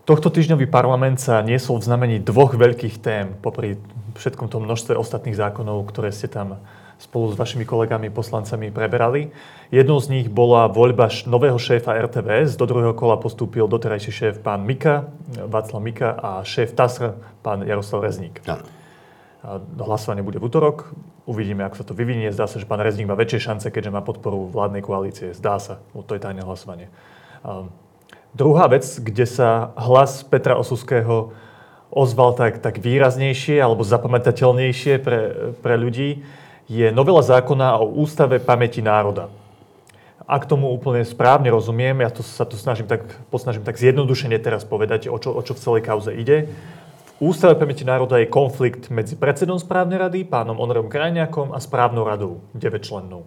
Tohto týždňový parlament sa niesol v znamení dvoch veľkých tém, popri všetkom tom množstve ostatných zákonov, ktoré ste tam spolu s vašimi kolegami poslancami preberali. Jednou z nich bola voľba nového šéfa RTVS. Do druhého kola postúpil doterajší šéf pán Mika, Václav Mika, a šéf TASR, pán Jaroslav Rezník. Hlasovanie bude v útorok. Uvidíme, ako sa to vyvinie. Zdá sa, že pán Rezník má väčšie šance, keďže má podporu vládnej koalície. Zdá sa, to je tajné hlasovanie. Druhá vec, kde sa hlas Petra Osuského ozval tak výraznejšie alebo zapamätateľnejšie pre ľudí, je novela zákona o Ústave pamäti národa. Ak tomu úplne správne rozumiem, ja sa to posnažím tak zjednodušene teraz povedať, o čo v celej kauze ide. V Ústave pamäti národa je konflikt medzi predsedom správnej rady, pánom Onorom Krajniakom, a správnou radou, 9 členov.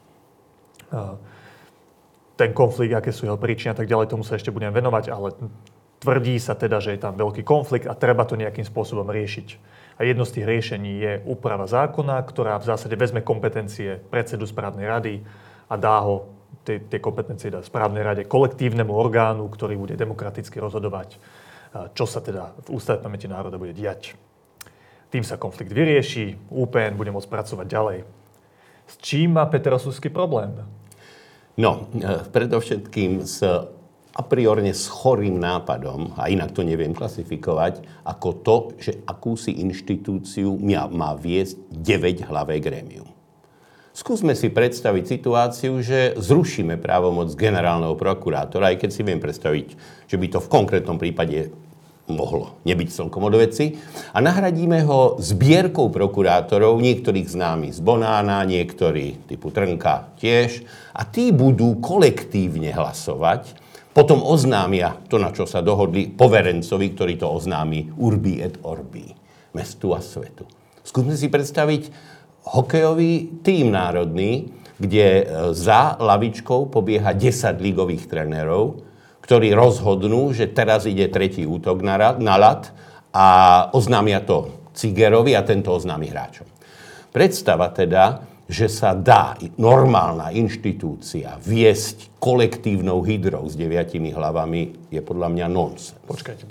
Ten konflikt, aké sú jeho príčiny a tak ďalej, tomu sa ešte budem venovať, ale tvrdí sa teda, že je tam veľký konflikt a treba to nejakým spôsobom riešiť. A jedno z tých riešení je úprava zákona, ktorá v zásade vezme kompetencie predsedu správnej rady a dá ho, tie kompetencie dá správnej rade, kolektívnemu orgánu, ktorý bude demokraticky rozhodovať, čo sa teda v Ústave pamäti národa bude diať. Tým sa konflikt vyrieši, UPN bude môcť pracovať ďalej. S čím má Peter Osusky problém? No, predovšetkým a priorne s chorým nápadom, a inak to neviem klasifikovať, ako to, že akúsi inštitúciu má viesť 9-hlavé grémium. Skúsme si predstaviť situáciu, že zrušíme právomoc generálneho prokurátora, aj keď si viem predstaviť, že by to v konkrétnom prípade mohlo nebyť celkom od veci, a nahradíme ho zbierkou prokurátorov, niektorých známych z Bonána, niektorí typu Trnka tiež, a tí budú kolektívne hlasovať, potom oznámia to, na čo sa dohodli, poverencovi, ktorý to oznámi urbi et orbi, mestu a svetu. Skúsme si predstaviť hokejový tím národný, kde za lavičkou pobieha 10 ligových trénerov, ktorí rozhodnú, že teraz ide tretí útok na ľad a oznámia to Cigerovi a tento oznámi hráčom. Predstava teda, že sa dá normálna inštitúcia viesť kolektívnou hydrou s 9 hlavami, je podľa mňa nonsens. Počkajte.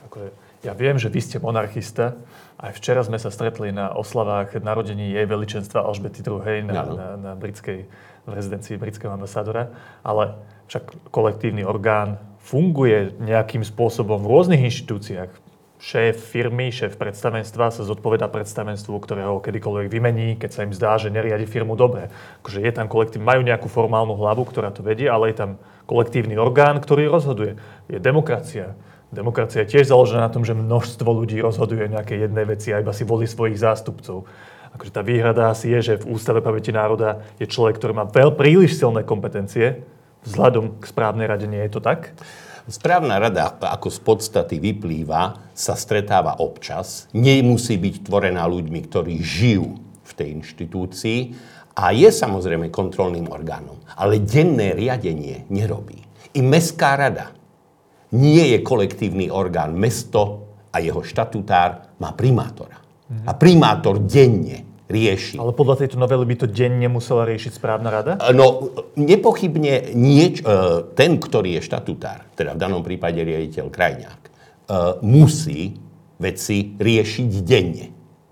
Ja viem, že vy ste monarchista. Aj včera sme sa stretli na oslavách narodení jej veličenstva Alžbety II. na britskej rezidencii britského ambasádora. Ale však kolektívny orgán funguje nejakým spôsobom v rôznych inštitúciách. Šéf firmy, šéf predstavenstva sa zodpovedá predstavenstvu, ktorého kedykoľvek vymení, keď sa im zdá, že neriadi firmu dobre. Akože je tam kolektív, majú nejakú formálnu hlavu, ktorá to vedie, ale je tam kolektívny orgán, ktorý rozhoduje. Je demokracia. Demokracia je tiež založená na tom, že množstvo ľudí rozhoduje o nejakej jednej veci a iba si volí svojich zástupcov. Akože tá výhrada asi je, že v Ústave pamäti národa je človek, ktorý má príliš silné kompetencie. Vzhľadom k správnej rade nie je to tak? Správna rada, ako z podstaty vyplýva, sa stretáva občas. Nemusí byť tvorená ľuďmi, ktorí žijú v tej inštitúcii a je samozrejme kontrolným orgánom. Ale denné riadenie nerobí. I mestská rada nie je kolektívny orgán. Mesto a jeho štatutár má primátora. A primátor denne rieši. Ale podľa tejto novely by to denne musela riešiť správna rada? No, nepochybne ten, ktorý je štatutár, teda v danom prípade riaditeľ Krajniak, musí veci riešiť denne.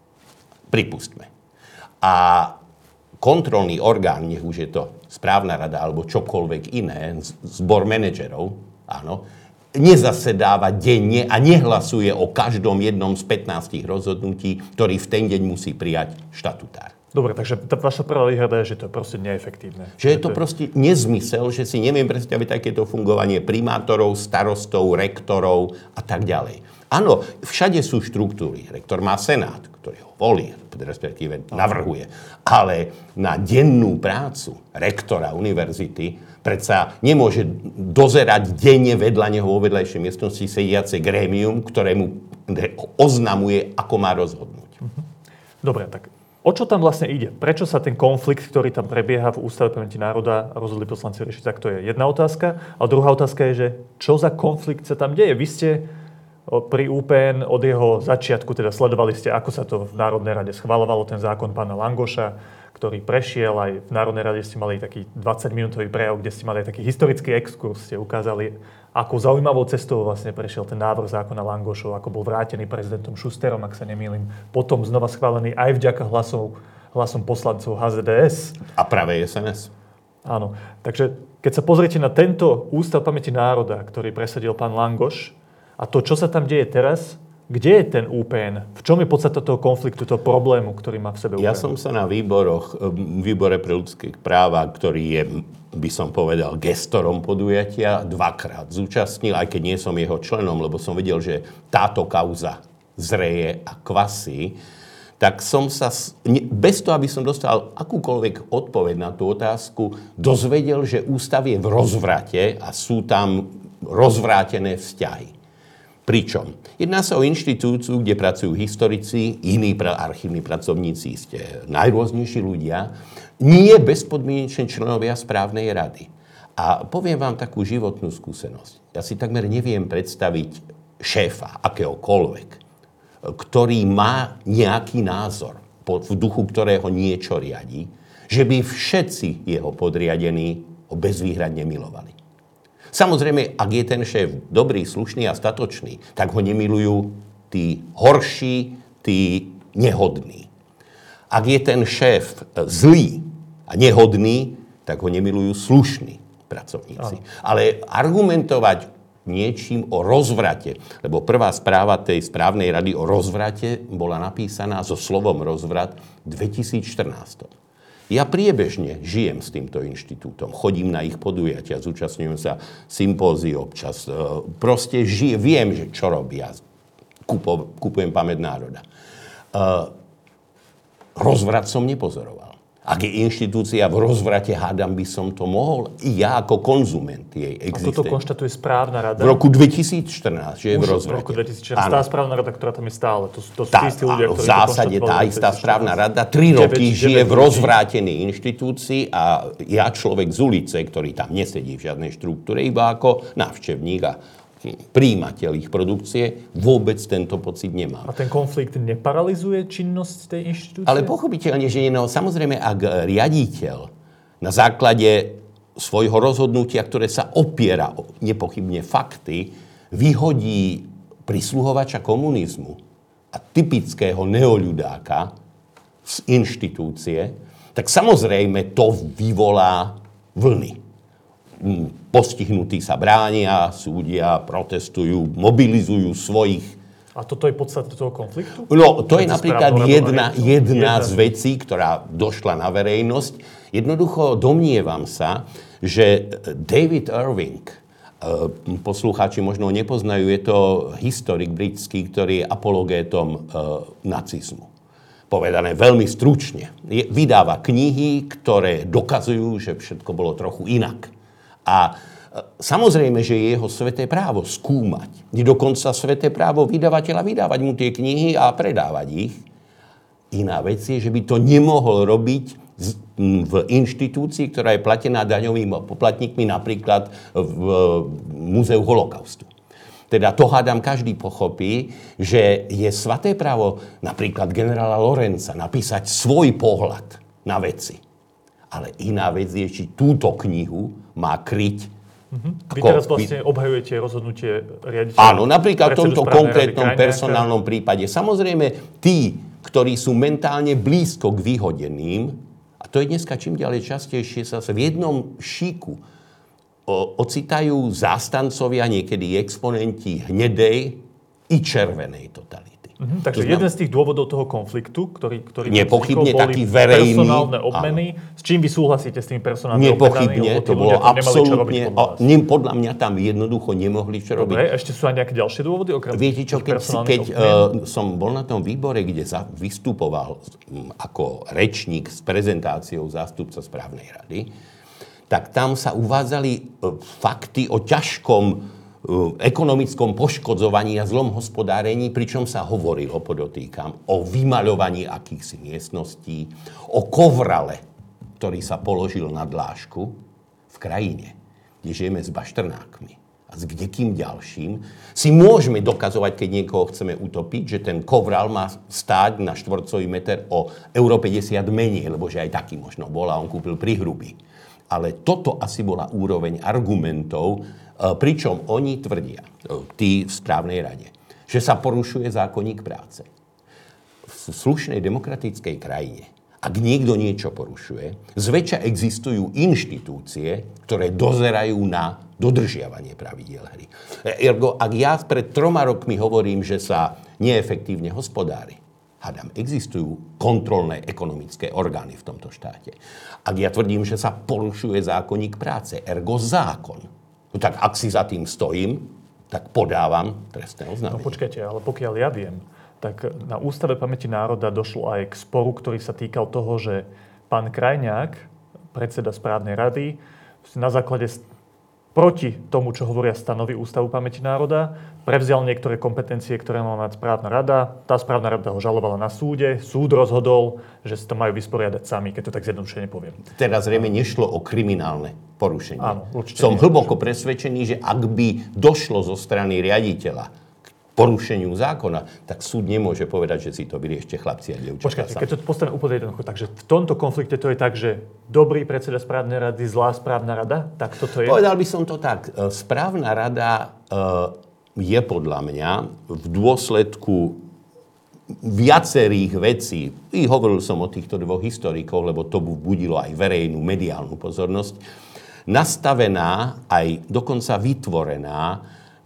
Pripustme. A kontrolný orgán, nech už je to správna rada alebo čokoľvek iné, zbor manažerov, áno, nezasedáva denne a nehlasuje o každom jednom z 15 rozhodnutí, ktorý v ten deň musí prijať štatutár. Dobre, takže vaša prvá výhrada je, že to je proste neefektívne. Že je to proste nezmysel, že si neviem predstaviť takéto fungovanie primátorov, starostov, rektorov a tak ďalej. Áno, všade sú štruktúry. Rektor má senát, ktorý ho volí, respektíve navrhuje. Ale na dennú prácu rektora univerzity predsa nemôže dozerať denne vedľa neho vo vedľajšej miestnosti sediace grémium, ktorému oznamuje, ako má rozhodnúť. Dobre, tak o čo tam vlastne ide? Prečo sa ten konflikt, ktorý tam prebieha v Ústave pamäti národa, rozhodli poslanci riešiť? Tak to je jedna otázka. A druhá otázka je, že čo za konflikt sa tam deje? Vy ste pri UPN od jeho začiatku, teda sledovali ste, ako sa to v Národnej rade schvaľovalo, ten zákon pána Langoša, ktorý prešiel aj v Národnej rade, ste mali taký 20-minútový prejav, kde ste mali taký historický exkurs, ste ukázali, ako zaujímavou cestou vlastne prešiel ten návrh zákona Langošov, ako bol vrátený prezidentom Šusterom, ak sa nemýlim, potom znova schválený aj vďaka hlasom poslancov HZDS. A práve SNS. Áno, takže keď sa pozriete na tento Ústav pamäti národa, ktorý presadil pán Langoš, a to, čo sa tam deje teraz, kde je ten UPN? V čom je podstata toho konfliktu, toho problému, ktorý má v sebe UPN? Ja som sa na výbore pre ľudské práva, ktorý je, by som povedal, gestorom podujatia, dvakrát zúčastnil, aj keď nie som jeho členom, lebo som vedel, že táto kauza zreje a kvasí, tak som sa, bez toho, aby som dostal akúkoľvek odpoveď na tú otázku, dozvedel, že ústav je v rozvrate a sú tam rozvrátené vzťahy. Pričom? Jedná sa o inštitúciu, kde pracujú historici, iní archívni pracovníci, ste najrôznejší ľudia, nie bezpodmienečne členovia správnej rady. A poviem vám takú životnú skúsenosť. Ja si takmer neviem predstaviť šéfa, akéhokoľvek, ktorý má nejaký názor, v duchu ktorého niečo riadi, že by všetci jeho podriadení ho bezvýhradne milovali. Samozrejme, ak je ten šéf dobrý, slušný a statočný, tak ho nemilujú tí horší, tí nehodní. Ak je ten šéf zlý a nehodný, tak ho nemilujú slušní pracovníci. Ale argumentovať niečím o rozvrate, lebo prvá správa tej správnej rady o rozvrate bola napísaná so slovom rozvrat v 2014. Ja priebežne žijem s týmto inštitútom, chodím na ich podujatia, zúčastňujem sa sympózií občas, proste viem, že čo robia, kupujem pamäť národa. Rozvrat som nepozoroval. Ak je inštitúcia v rozvrate, hádam by som to mohol i ja ako konzument jej existencie. A toto konštatuje správna rada? V roku 2014, že je v rozvrate. V roku 2014. Tá správna rada, ktorá tam je stále. To sú tá, istí ľudia, ktorí v zásade tá istá správna rada 3 roky žije v rozvrátenej inštitúcii a ja, človek z ulice, ktorý tam nesedí v žiadnej štruktúre, iba ako návštevník a prijímateľ ich produkcie, vôbec tento pocit nemám. A ten konflikt neparalizuje činnosť tej inštitúcie? Ale pochopiteľne, že nie. No, samozrejme, ak riaditeľ na základe svojho rozhodnutia, ktoré sa opiera o nepochybne fakty, vyhodí prisluhovača komunizmu a typického neoľudáka z inštitúcie, tak samozrejme to vyvolá vlny. Postihnutí sa bránia, súdia, protestujú, mobilizujú svojich. A toto je podstata toho konfliktu? No, to je napríklad jedna z vecí, ktorá došla na verejnosť. Jednoducho domnievam sa, že David Irving, poslucháči možno nepoznajú, je to historik britský, ktorý je apologétom nacizmu. Povedané veľmi stručne. Vydáva knihy, ktoré dokazujú, že všetko bolo trochu inak. A samozrejme, že je jeho sveté právo skúmať. Je dokonca sveté právo vydavateľa vydávať mu tie knihy a predávať ich. Iná vec je, že by to nemohol robiť v inštitúcii, ktorá je platená daňovými poplatníkmi, napríklad v Múzeu holokaustu. Teda to hádam každý pochopí, že je svaté právo napríklad generála Lorenza napísať svoj pohľad na veci. Ale iná vec je, či túto knihu má kryť. Vy teraz vlastne obhajujete rozhodnutie riaditeľa. Áno, napríklad v tomto konkrétnom personálnom prípade. Samozrejme, tí, ktorí sú mentálne blízko k vyhodeným, a to je dneska čím ďalej častejšie, sa v jednom šíku ocitajú zástancovia, niekedy exponenti hnedej i červenej totality. Takže jeden z tých dôvodov toho konfliktu, ktorý nepochybne taký verejný, personálne obmeny. Áno. S čím vy súhlasíte s tými personálnymi obmenami? Nepochybne, to bolo absolútne. Podľa mňa tam jednoducho nemohli čo robiť. Dobre, ešte sú aj nejaké ďalšie dôvody? Viete čo, keď som bol na tom výbore, kde vystupoval ako rečník s prezentáciou zástupca správnej rady, tak tam sa uvádzali fakty o ťažkom ekonomickom poškodzovaní a zlom hospodárení, pričom sa hovorilo, podotýkam, o vymaľovaní akýchsi miestností, o kovrale, ktorý sa položil na dlážku v krajine, kde žijeme s baštrnákmi a s kdekým ďalším si môžeme dokazovať, keď niekoho chceme utopiť, že ten kovral má stáť na štvorcový meter o euro 50 menej, lebo že aj taký možno bol a on kúpil prihruby. Ale toto asi bola úroveň argumentov, pričom oni tvrdia, tí v správnej rade, že sa porušuje zákonník práce. V slušnej demokratickej krajine, ak niekto niečo porušuje, zväčša existujú inštitúcie, ktoré dozerajú na dodržiavanie pravidiel hry. Ergo, ak ja pred 3 rokmi hovorím, že sa neefektívne hospodári, hádam, existujú kontrolné ekonomické orgány v tomto štáte. Ak ja tvrdím, že sa porušuje zákonník práce, ergo zákon, no tak ak si za tým stojím, tak podávam trestné oznámenie. No počkajte, ale pokiaľ ja viem, tak na Ústave pamäti národa došlo aj k sporu, ktorý sa týkal toho, že pán Krajňák, predseda správnej rady, na základe proti tomu, čo hovoria stanovy Ústavu pamäti národa, prevzal niektoré kompetencie, ktoré má mať správna rada. Tá správna rada ho žalovala na súde. Súd rozhodol, že si to majú vysporiadať sami, keď to tak zjednodušene poviem. Teraz zrejme nešlo o kriminálne porušenie. Áno, určite. Som hlboko presvedčený, že ak by došlo zo strany riaditeľa porušeniu zákona, tak súd nemôže povedať, že si to vyriešte chlapci a dievčatá. Počkajte, keď to postavím úplne jednoducho, takže v tomto konflikte to je tak, že dobrý predseda správnej rady, zlá správna rada? Tak toto je? Povedal by som to tak. Správna rada je podľa mňa v dôsledku viacerých vecí, i hovoril som o týchto 2 historikoch, lebo to budilo aj verejnú mediálnu pozornosť, nastavená aj dokonca vytvorená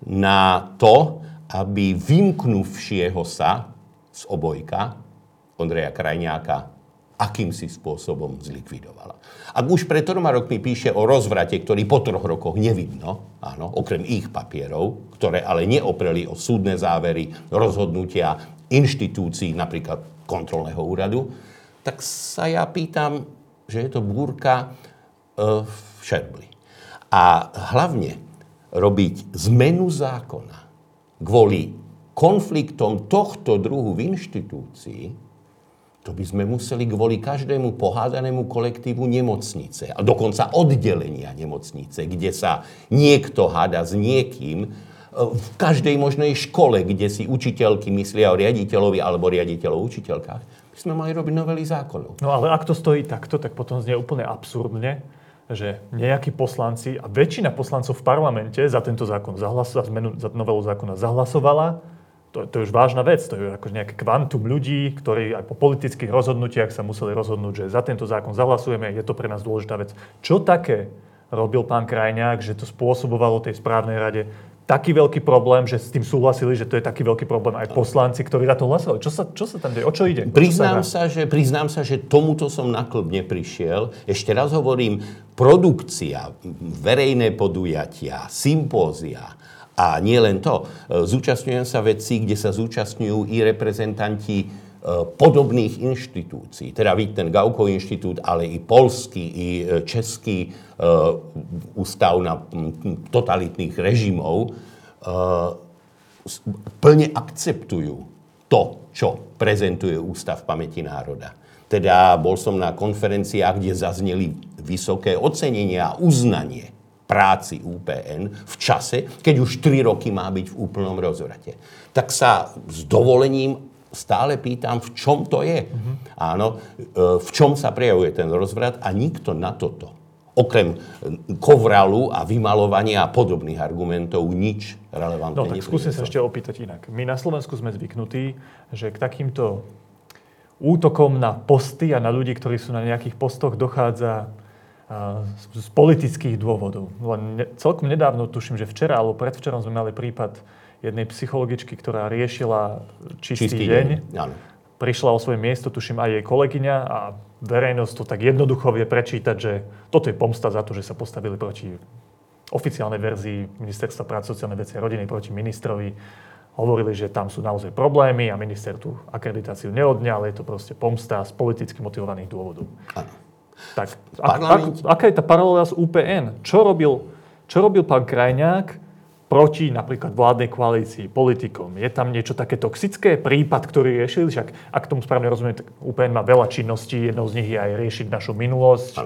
na to, aby vymknuvšieho sa z obojka Ondreja Krajňáka akýmsi spôsobom zlikvidovala. Ak už pred 3 rokmi píše o rozvrate, ktorý po 3 rokoch nevidno, áno, okrem ich papierov, ktoré ale neopreli o súdne závery, rozhodnutia inštitúcií, napríklad kontrolného úradu, tak sa ja pýtam, že je to búrka v šerbli. A hlavne robiť zmenu zákona kvôli konfliktom tohto druhu v inštitúcii, to by sme museli kvôli každému pohádanému kolektívu nemocnice, a dokonca oddelenia nemocnice, kde sa niekto háda s niekým, v každej možnej škole, kde si učiteľky myslia o riaditeľovi alebo riaditeľov o učiteľkách, by sme mali robiť novely zákonov. No ale ak to stojí takto, tak potom znie úplne absurdne, že nejakí poslanci a väčšina poslancov v parlamente za tento zákon za novelu zákona zahlasovala. To je už vážna vec. To je ako nejaké kvantum ľudí, ktorí aj po politických rozhodnutiach sa museli rozhodnúť, že za tento zákon zahlasujeme. Je to pre nás dôležitá vec. Čo také robil pán Krajňák, že to spôsobovalo tej správnej rade taký veľký problém, že s tým súhlasili, že to je taký veľký problém aj poslanci, ktorí na to hlasovali. Čo sa tam deje? O čo ide? Priznám sa, že tomuto som na klb neprišiel. Ešte raz hovorím, produkcia, verejné podujatia, sympózia a nie len to. Zúčastňujem sa vecí, kde sa zúčastňujú i reprezentanti podobných inštitúcií. Teda ten Gaukov inštitút, ale i poľský, i český ústav na totalitných režimov plne akceptujú to, čo prezentuje Ústav pamäti národa. Teda bol som na konferenciách, kde zazneli vysoké ocenenia a uznanie práci UPN v čase, keď už 3 roky má byť v úplnom rozvrate. Tak sa s dovolením stále pýtam, v čom to je. Áno, v čom sa prejavuje ten rozvrat a nikto na toto, okrem kovralu a vymalovania a podobných argumentov, nič relevantné nepriniesol. No tak skúsim sa ešte opýtať inak. My na Slovensku sme zvyknutí, že k takýmto útokom na posty a na ľudí, ktorí sú na nejakých postoch, dochádza z politických dôvodov. Len celkom nedávno, tuším, že včera alebo predvčerom sme mali prípad jednej psychologičky, ktorá riešila čistý deň. Áno. Prišla o svoje miesto, tuším aj jej kolegyňa, a verejnosť to tak jednoducho vie prečítať, že toto je pomsta za to, že sa postavili proti oficiálnej verzii Ministerstva práce, sociálnej veci a rodiny, proti ministrovi. Hovorili, že tam sú naozaj problémy a minister tú akreditáciu neodňal, je to proste pomsta z politicky motivovaných dôvodov. Áno. Tak, aká je tá paralela s UPN? Čo robil pán Krajňák proti napríklad vládnej koalícii, politikom? Je tam niečo také toxické? Prípad, ktorý riešili? Však, ak tomu správne rozumiem, tak UPN má veľa činností, jednou z nich je aj riešiť našu minulosť. Ale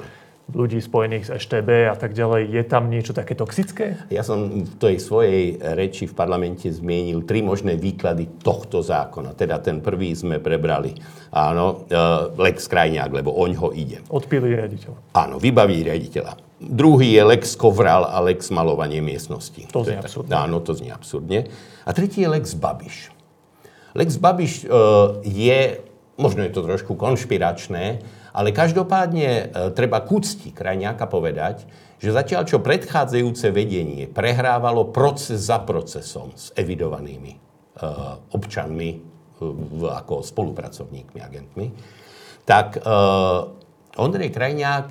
ľudí spojených s EŠTB a tak ďalej. Je tam niečo také toxické? Ja som v tej svojej reči v parlamente zmienil 3 možné výklady tohto zákona. Teda ten prvý sme prebrali. Áno, Lex Krajniak, lebo oňho ide. Odpíli riaditeľa. Áno, vybaví riaditeľa. Druhý je Lex Kovral a Lex malovanie miestnosti. To znie absurdne. Áno, to znie absurdne. A tretí je Lex Babiš. Lex Babiš je, možno je to trošku konšpiračné, ale každopádne treba k úcti Krajniaka povedať, že zatiaľ čo predchádzajúce vedenie prehrávalo proces za procesom s evidovanými občanmi ako spolupracovníkmi, agentmi, tak Ondrej Krajniak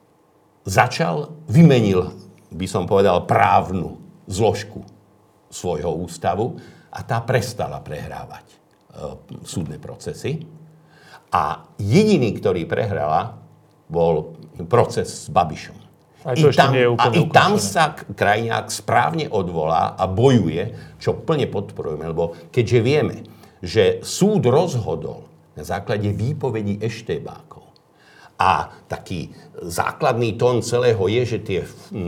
vymenil, by som povedal, právnu zložku svojho ústavu a tá prestala prehrávať súdne procesy. A jediný, ktorý prehrala, bol proces s Babišom. I tam sa Krajniak správne odvolá a bojuje, čo plne podporujeme, lebo keďže vieme, že súd rozhodol na základe výpovedí eštebákov a taký základný tón celého je, že tie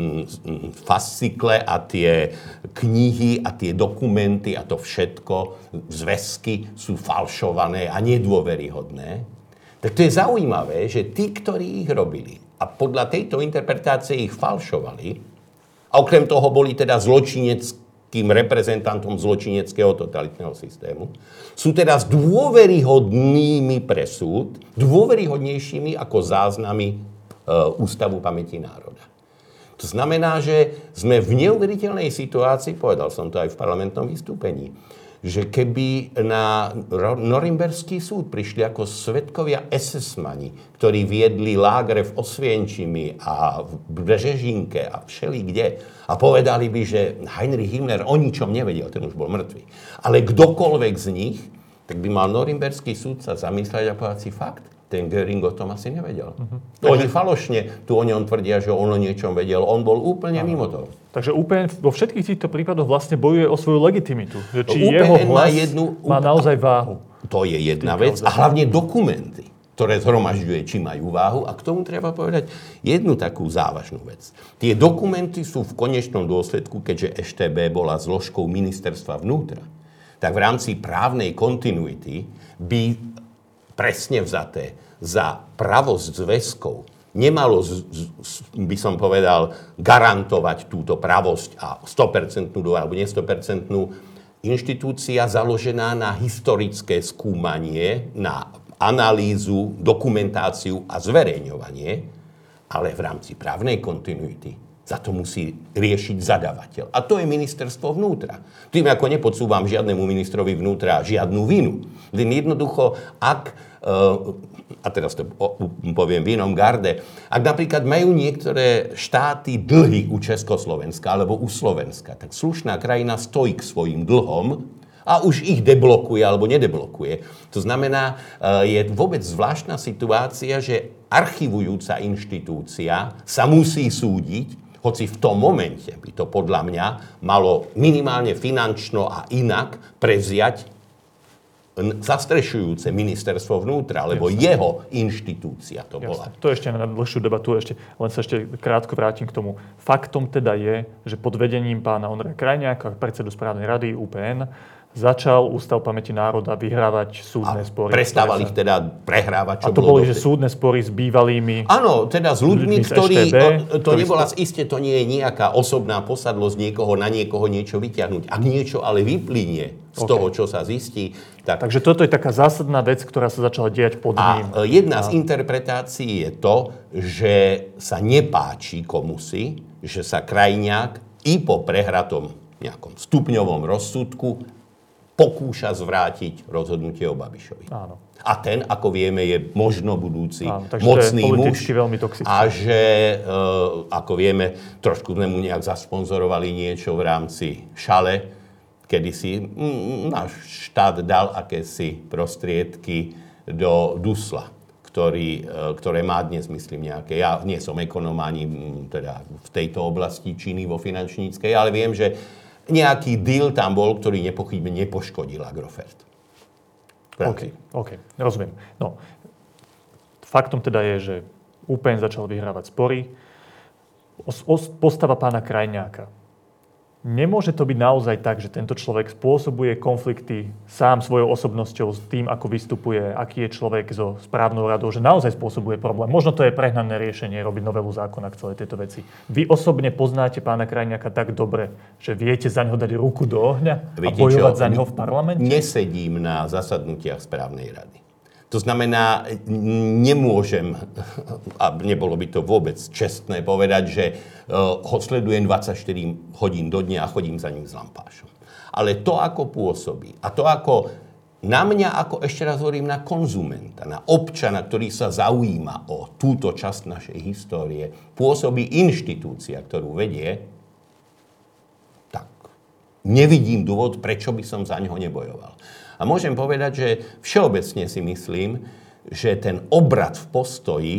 fascikle a tie knihy a tie dokumenty a to všetko, zväzky sú falšované a nedôveryhodné, tak to je zaujímavé, že tí, ktorí ich robili a podľa tejto interpretácie ich falšovali a okrem toho boli teda zločineckým reprezentantom zločineckého totalitného systému, sú teraz dôveryhodnými pre súd, dôveryhodnejšími ako záznamy Ústavu pamäti národa. To znamená, že sme v neuveriteľnej situácii, povedal som to aj v parlamentnom vystúpení, že keby na Norimberský súd prišli ako svedkovia SS-mani, ktorí viedli lágre v Osvienčimi a v Brežežinke a všelikde a povedali by, že Heinrich Himmler o ničom nevedel, ten už bol mŕtvy. Ale kdokoľvek z nich, tak by mal Norimberský súd sa zamyslieť a povedať si fakt. Ten Göring o tom asi nevedel. Oni falošne tu o ňom tvrdia, že on o niečom vedel. On bol úplne mimo toho. Takže úplne vo všetkých týchto prípadoch vlastne bojuje o svoju legitimitu. Že či jeho hlas má naozaj váhu. To je jedna vec. A hlavne dokumenty, ktoré zhromažďuje, či majú váhu. A k tomu treba povedať jednu takú závažnú vec. Tie dokumenty sú v konečnom dôsledku, keďže EŠTB bola zložkou ministerstva vnútra, tak v rámci právnej kontinuity by presne vzaté za pravosť zväzkov nemalo, by som povedal, garantovať túto pravosť a 100% alebo nie 100% inštitúcia založená na historické skúmanie, na analýzu, dokumentáciu a zverejňovanie, ale v rámci právnej kontinuity za to musí riešiť zadavateľ. A to je ministerstvo vnútra. Tým ako nepodsúvam žiadnemu ministrovi vnútra žiadnu vinu. Len jednoducho, ak a teraz to poviem v inom garde, ak napríklad majú niektoré štáty dlhy u Československa alebo u Slovenska, tak slušná krajina stojí k svojim dlhom a už ich deblokuje alebo nedeblokuje. To znamená, je vôbec zvláštna situácia, že archivujúca inštitúcia sa musí súdiť, hoci v tom momente by to podľa mňa malo minimálne finančno a inak prevziať zastrešujúce ministerstvo vnútra, lebo jeho inštitúcia to bola. To ešte na dlhšiu debatu, len sa ešte krátko vrátim k tomu. Faktom teda je, že pod vedením pána Ondreja Krajniaka, predsedu správnej rady UPN, začal Ústav pamäti národa vyhrávať súdne spory. Prestávali ich teda prehrávať, čo to boli, že súdne spory s bývalými. Áno, teda s ľuďmi, ktorí... To nebola iste, to nie je nejaká osobná posadlosť niekoho na niekoho niečo vyťahnuť. Ak niečo ale vyplynie z toho, čo sa zistí, tak... Takže toto je taká zásadná vec, ktorá sa začala diať pod ním. A jedna z interpretácií je to, že sa nepáči komusi, že sa Krajniak i po prehratom nejakom stupňovom rozsudku pokúša zvrátiť rozhodnutie o Babišovi. Áno. A ten, ako vieme, je možno budúci mocný muž. A že, ako vieme, trošku sme mu nejak zasponzorovali niečo v rámci šale, kedy si náš štát dal akési prostriedky do Dusla, ktoré má dnes, myslím, nejaké. Ja nie som ekonóm ani teda v tejto oblasti činy vo finančníckej, ale viem, že nejaký deal tam bol, ktorý nepochybne nepoškodil Agrofert. OK, rozumiem. No, faktom teda je, že UPN začal vyhrávať spory. Postava pána Krajňáka. Nemôže to byť naozaj tak, že tento človek spôsobuje konflikty sám svojou osobnosťou s tým, ako vystupuje, aký je človek so správnou radou, že naozaj spôsobuje problém. Možno to je prehnané riešenie robiť novelu zákona k celej tejto veci. Vy osobne poznáte pána Krajňáka tak dobre, že viete zaňho dať ruku do ohňa a bojovať zaňho v parlamente? Nesedím na zasadnutiach správnej rady. To znamená, nemôžem, a nebolo by to vôbec čestné povedať, že ho sledujem 24 hodín do dňa a chodím za ním s lampášom. Ale to, ako pôsobí a to, ako na mňa, ako ešte raz hovorím, na konzumenta, na občana, ktorý sa zaujíma o túto časť našej histórie, pôsobí inštitúcia, ktorú vedie, tak nevidím dôvod, prečo by som za ňoho nebojoval. A môžem povedať, že všeobecne si myslím, že ten obrat v postoji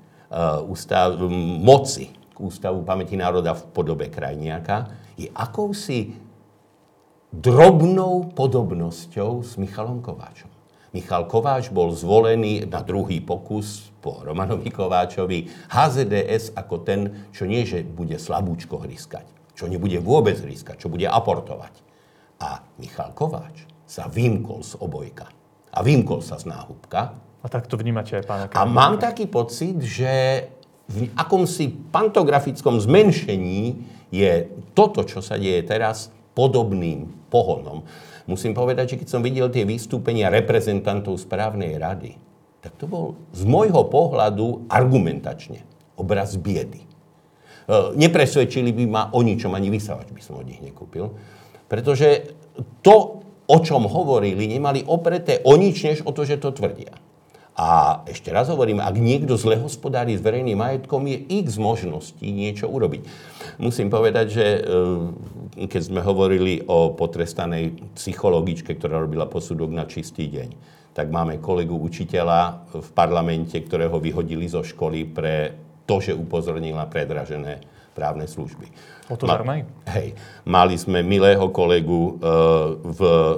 moci k Ústavu pamäti národa v podobe Krajniaka je akousi drobnou podobnosťou s Michalom Kováčom. Michal Kováč bol zvolený na druhý pokus po Romanovi Kováčovi HZDS ako ten, čo nie, že bude slabúčko hryskať, čo nebude vôbec hryskať, čo bude aportovať. A Michal Kováč sa vymkol z obojka. A vymkol sa z náhubka. A tak to vnímate aj pána A Krajňáka. mám taký pocit, že v akomsi pantografickom zmenšení je toto, čo sa deje teraz, podobným pohonom. Musím povedať, že keď som videl tie vystúpenia reprezentantov správnej rady, tak to bol z môjho pohľadu argumentačne obraz biedy. Nepresvedčili by ma o ničom, ani vysavač by som od nich nekúpil, pretože to, o čom hovorili, nemali opreté o nič, než o to, že to tvrdia. A ešte raz hovorím, ak niekto zle hospodári s verejným majetkom, je x možností niečo urobiť. Musím povedať, že keď sme hovorili o potrestanej psychologičke, ktorá robila posudok na čistý deň, tak máme kolegu učiteľa v parlamente, ktorého vyhodili zo školy pre to, že upozornil na predražené právne služby. O to darmaj? Hej. Mali sme milého kolegu v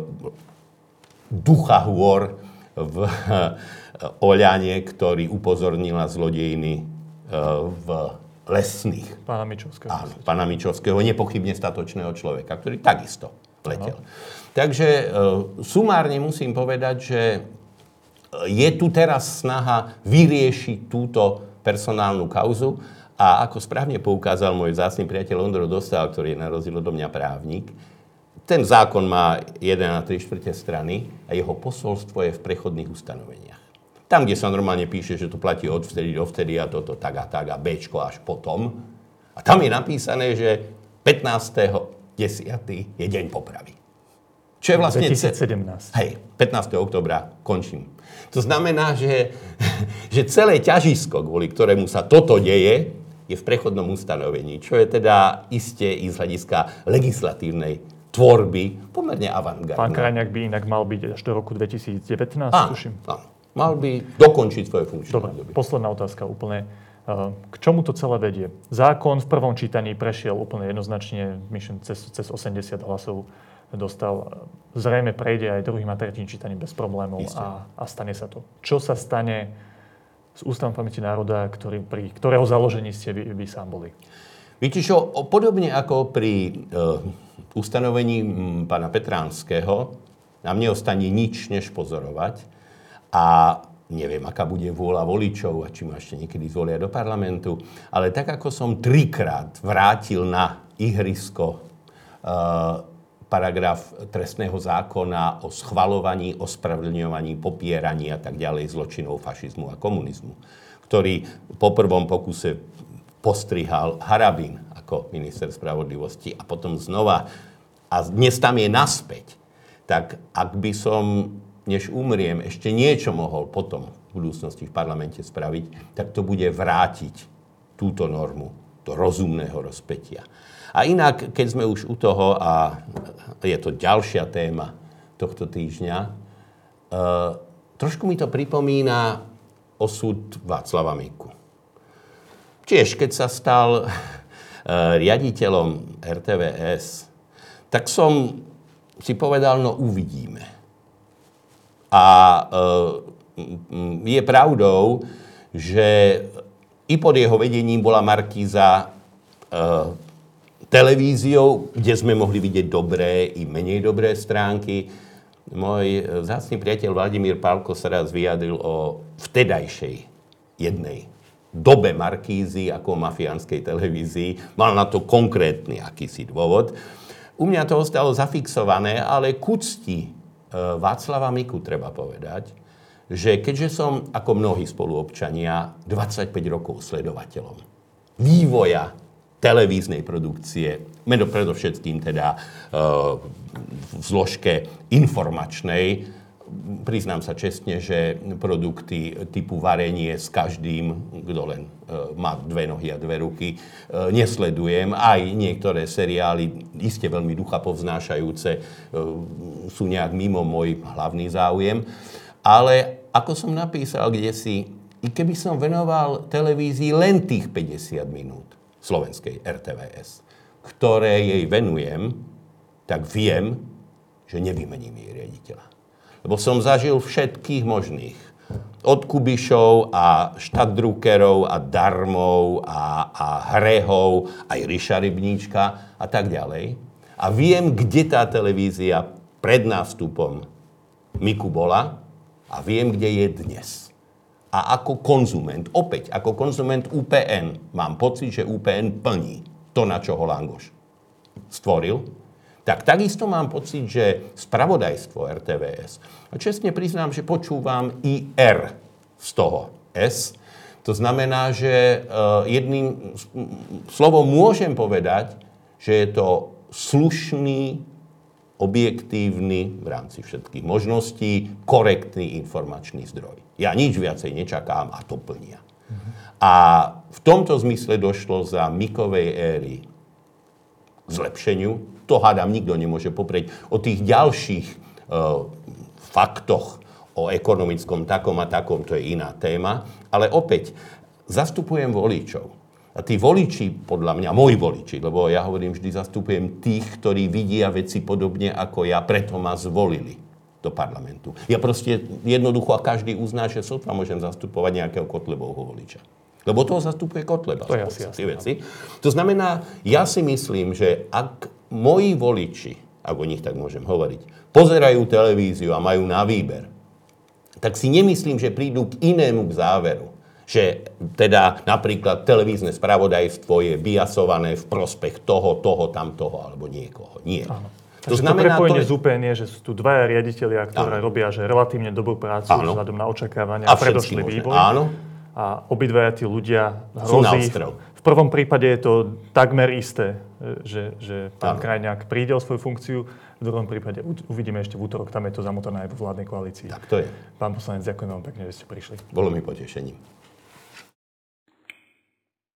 Ducha hôr v Oľane, ktorý upozornil na zlodejiny v Lesných. Pána Mičovského. Áno, pána Mičovského, nepochybne statočného človeka, ktorý takisto letel. No. Takže sumárne musím povedať, že je tu teraz snaha vyriešiť túto personálnu kauzu. A ako správne poukázal môj vzácny priateľ Ondro Dostál, ktorý je na rozdiel odo mňa právnik, ten zákon má 1,3/4 strany a jeho posolstvo je v prechodných ustanoveniach. Tam, kde sa normálne píše, že to platí od vtedy do vtedy a toto tak a Bčko až potom. A tam je napísané, že 15.10. je deň popravy. Čo je vlastne... 2017. Hej, 15. októbra končím. To znamená, že celé ťažisko, kvôli ktorému sa toto deje, je v prechodnom ustanovení, čo je teda iste i z hľadiska legislatívnej tvorby pomerne avantgardné. Pán Krajňák by inak mal byť až do roku 2019, tuším. Áno. Mal by dokončiť svoje funkčné obdobie. Dobre, posledná otázka úplne. K čomu to celé vedie? Zákon v prvom čítaní prešiel úplne jednoznačne, myslím, cez 80 hlasov dostal. Zrejme prejde aj druhým a tretím čítaním bez problémov a stane sa to. Čo sa stane s Ústavom pamäti národa, pri ktorého založení ste vy sám boli? Viete čo, podobne ako pri ustanovení pána Petránskeho, nám neostane nič, než pozorovať. A neviem, aká bude vôľa voličov a či ma ešte niekedy zvolia do parlamentu. Ale tak, ako som 3-krát vrátil na ihrisko paragraf trestného zákona o schvaľovaní, ospravedlňovaní, popieraní a tak ďalej zločinov fašizmu a komunizmu, ktorý po prvom pokuse postrihal Harabin ako minister spravodlivosti a potom znova, a dnes tam je naspäť, tak ak by som, než umriem, ešte niečo mohol potom v budúcnosti v parlamente spraviť, tak to bude vrátiť túto normu do rozumného rozpätia. A inak, keď sme už u toho, a je to ďalšia téma tohto týždňa, trošku mi to pripomína osud Václava Miku. Tiež, keď sa stal riaditeľom RTVS, tak som si povedal, no uvidíme. A je pravdou, že I pod jeho vedením bola Markíza televíziou, kde sme mohli vidieť dobré i menej dobré stránky. Môj vzácny priateľ Vladimír Pálko sa raz vyjadril o vtedajšej jednej dobe Markízy ako mafiánskej televízii. Mal na to konkrétny akýsi dôvod. U mňa to ostalo zafixované, ale ku cti Václava Miku treba povedať, že keďže som, ako mnohí spoluobčania, 25 rokov sledovateľom vývoja televíznej produkcie, predovšetkým teda v zložke informačnej, priznám sa čestne, že produkty typu varenie s každým, kto len má 2 nohy a 2 ruky, nesledujem. Aj niektoré seriály, iste veľmi duchapovznášajúce, sú nejak mimo môj hlavný záujem. Ale ako som napísal kdesi, i keby som venoval televízii len tých 50 minút slovenskej RTVS, ktoré jej venujem, tak viem, že nevymením jej riaditeľa. Lebo som zažil všetkých možných. Od Kubišov a Štadrukerov a Darmov a Hrehov, aj Ríša Rybníčka a tak ďalej. A viem, kde tá televízia pred nástupom Miku bola, a viem, kde je dnes. A ako konzument, opäť ako konzument UPN, mám pocit, že UPN plní to, na čo ho Langoš stvoril. Tak takisto mám pocit, že spravodajstvo RTVS, a čestne priznám, že počúvam i R z toho S, to znamená, že jedným slovom môžem povedať, že je to slušný, objektívny, v rámci všetkých možností, korektný informačný zdroj. Ja nič viacej nečakám a to plnia. A v tomto zmysle došlo za Mikovej éry k zlepšeniu. To hádam nikto nemôže poprieť. O tých ďalších faktoch, o ekonomickom takom a takom, to je iná téma. Ale opäť, zastupujem voličov. A tí voliči, podľa mňa, moji voliči, lebo ja hovorím, vždy zastupujem tých, ktorí vidia veci podobne ako ja, preto ma zvolili do parlamentu. Ja proste jednoducho a každý uzná, že sotva môžem zastupovať nejakého Kotlebovho voliča. Lebo toho zastupuje Kotleba. To je asi jasné. Veci. To znamená, ja si myslím, že ak moji voliči, ak o nich tak môžem hovoriť, pozerajú televíziu a majú na výber, tak si nemyslím, že prídu k inému k záveru, že teda napríklad televízne spravodajstvo je biasované v prospech toho, tamtoho alebo niekoho. Nie. Áno. To znamená, prepojenie z UPN je, že sú tu dvaja riaditelia, ktoré robia že relatívne dobrú prácu vzhľadom na očakávania a predošlý vývoj. Áno. A obidvaja tí ľudia hrozí. V prvom prípade je to takmer isté, že pán Krajňák príde o svoju funkciu. V druhom prípade uvidíme ešte v útorok, tam je to zamotané aj vo vládnej koalícii. Tak to je. Pán poslanec, ďakujem vám pekne, že ste prišli. Bolo mi potešením.